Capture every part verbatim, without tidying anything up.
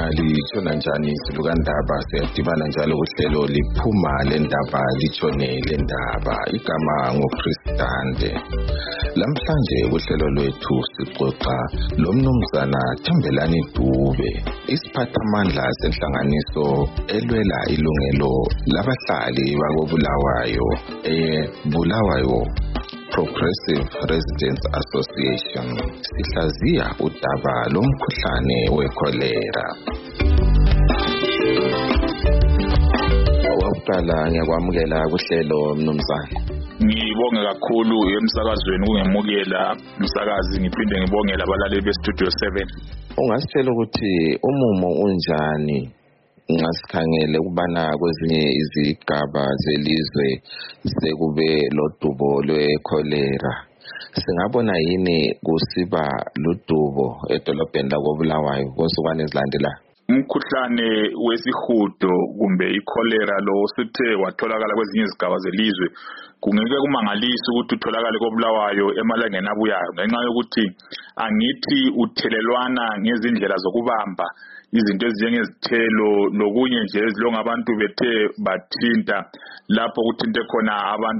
litshona njani silukandaba siyadibana njalo uhlelo liphuma lendaba litshone lendaba igama ngoChristande. Lamhlanje uhlelo lwethu sixoxa lomnumzana Thembelani Dube, isiphathamandla senhlanganiso elwela ilungelo labahlali bakoBulawayo eBulawayo Progressive Residents Association. Sihlaziya udaba lomkhuhlane wekholera. Wakuqala ngiyakwamukela kuhlelo mnumzane. Ngibonge kakhulu emsakazweni kungemukela umsakazi, ngiphinde ngibongela abalaleli beStudio seven. Ungasitshela ukuthi umumo unjani ngasikhangele ukubana kwezinye izigaba zelizwe sekube lodubo lwekholera? Singabona yini kusiba ludubo edolobheni lakoBulawayo konsukwini ezilandelayo? Umkhuhlane wesihudo kumbe ikholera lo sithe watholakala kwezinye izigaba zelizwe, kungeke kumangalisa ukuthi utholakale koBulawayo emalangeni abuyayo, ngenxa yokuthi angithi uthelelwana ngezindlela zokubamba izinto ezinjengezithelo lokunye nje ezilonga abantu bethe bathinta lapho kuthinte khona abantu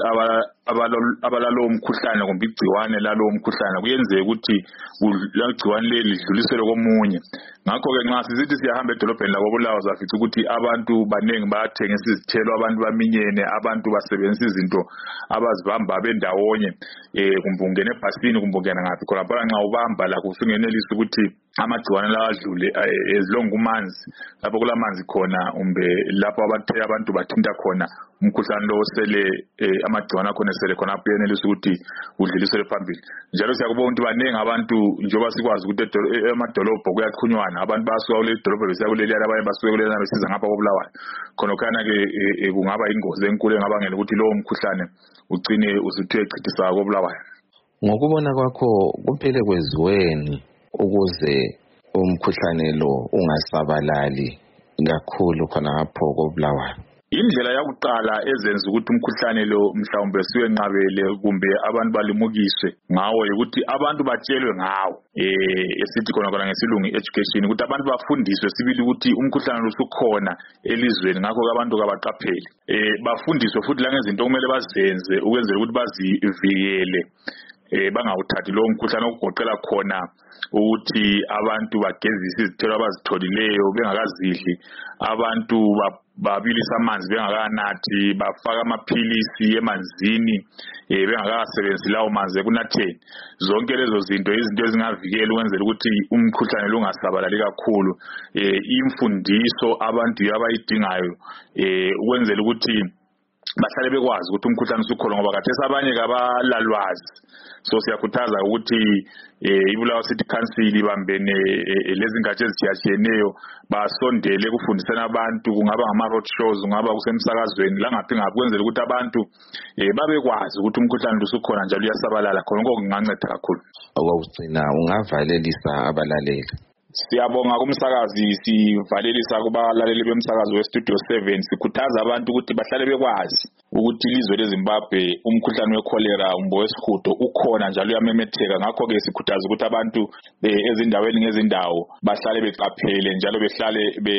abalalo umkhuhlane kumbe igciwane lalo umkhuhlane, kuyenzeka ukuthi igciwane leli lidluliselwe komunye. Ngakho-ke nxa sizithi siyahamba edolobheni lakoBulawayo safica ukuthi abantu baningi bayathengisa izithelo, abantu baminyene, abantu basebenzisa izinto abazibamba bendawonye, eh kumbe ungena ebhasini kumbe ungena ngaphi khona phela nxa ubamba lakho usungenelisa ukuthi amagciwane lawa adlule ezilonga kumanzi, lapho kulamanzi khona umbe lapho abathe abantu bathinta khona umkhuhlane lo sele amagciwane akhona sele khona ayenelisa ukuthi udluliselwe phambili. Njalo siyakubona ukuthi baningi abantu njengoba sikwazi ukuthi emadolobho kuyaqhunywana, abantu basuka kule dolobho besiya kuleli abanye basuka kuleli besiza ngapha koBulawayo. Khonokana ke kungaba ingozi enkulu engabangela ukuthi lowo mkhuhlane ugcine usuthe echithisa koBulawayo. Ngokubona kwakho kuphele kweziweni ukuze umkhuhlane lo ungasabalali kakhulu khona lapho koBulawayo? Indlela yakuqala ezenza ukuthi umkhuhlane lo mhlawumbe siwenqabele kumbe abantu balimukiswe ngawo ukuthi abantu batshelwe ngawo, eh esithi khona khona ngesilungu education, ukuthi abantu bafundiswe sibili ukuthi umkhuhlane lo usukhona elizweni, ngakho abantu kabaqaphele. Eh bafundiswe futhi la ngezinto okumele bazenze ukwenzela ukuthi bazivikele eh bangawuthathi lo mkhuhlane, okugoqela khona ukuthi abantu bagezise izithelo abazitholileyo bengakazidli, abantu babilisa amanzi bengakanathi, bafaka amaphilisi emanzini eh bengakasebenzisi lawo manzi ekunatheni. Zonke lezo zinto izinto ezingavikela ukwenzela ukuthi umkhuhlane lo ungasabalali kakhulu. Eh imfundiso abantu abayidingayo eh ukwenzela ukuthi bahlale bekwazi ukuthi umkhuhlane usukhona, ngoba kathesi abanye kabalalwazi. So siyakhuthaza ukuthi eh iBulawayo City Council ibambene lezi ngatshe ezijiyajiyeneyo basondele kufundisana abantu, kungaba ngama road shows, kungaba kusemsakazweni la ngaphi ngaphi, kwenzela ukuthi abantu eh babekwazi ukuthi umkhuhlane usukhona njalo uyasabalala. Khona kunganceda kakhulu. Okwakugcina ungavalelisa abalaleli? Siyabonga kumsakazi, sivalelisa kubalaleli bemsakazi weStudio seven, sikhuthaza abantu ukuthi bahlale bekwazi ukuthi ilizwe leZimbabwe umkhuhlane wekholera umbo wesihudo ukhona njalo uyamemetheka. Ngakho ke sikhuthaza ukuthi abantu ezindaweni ngezindawo bahlale beqaphele njalo behlale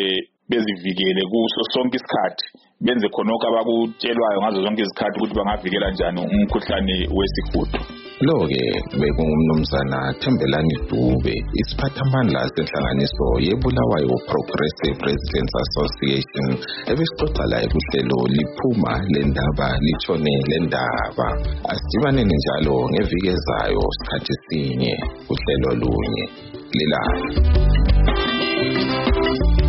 bezivikele kuso sonke isikhathi, benze khonokho abakutshelwayo ngazo zonke izikhathi ukuthi bangavikela njani umkhuhlane wesihudo. Lo-ke bekungumnumzana Thembelani Dube, isiphathamandla senhlanganiso yeBulawayo Progressive Residents Association, ebesixoxa laye kuhlelo liphuma lendaba litshone lendaba. Asidibaneni njalo ngeviki ezayo sikhathi sinye kuhlelo lunye. Lilala.